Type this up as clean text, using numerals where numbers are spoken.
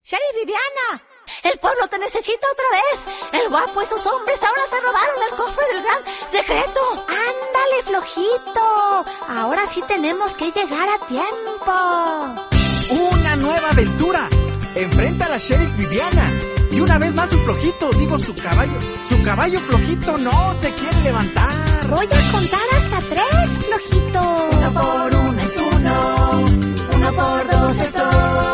Sheriff Viviana, el pueblo te necesita otra vez. El guapo y sus hombres ahora se robaron el cofre del gran secreto. Ándale, flojito. Ahora sí tenemos que llegar a tiempo. ¡Una nueva aventura! Enfrenta a la Sheriff Viviana. Y una vez más su flojito, su caballo flojito no se quiere levantar. Voy a contar hasta 3, flojito. 1 por 1 es 1, 1 por 2 es 2.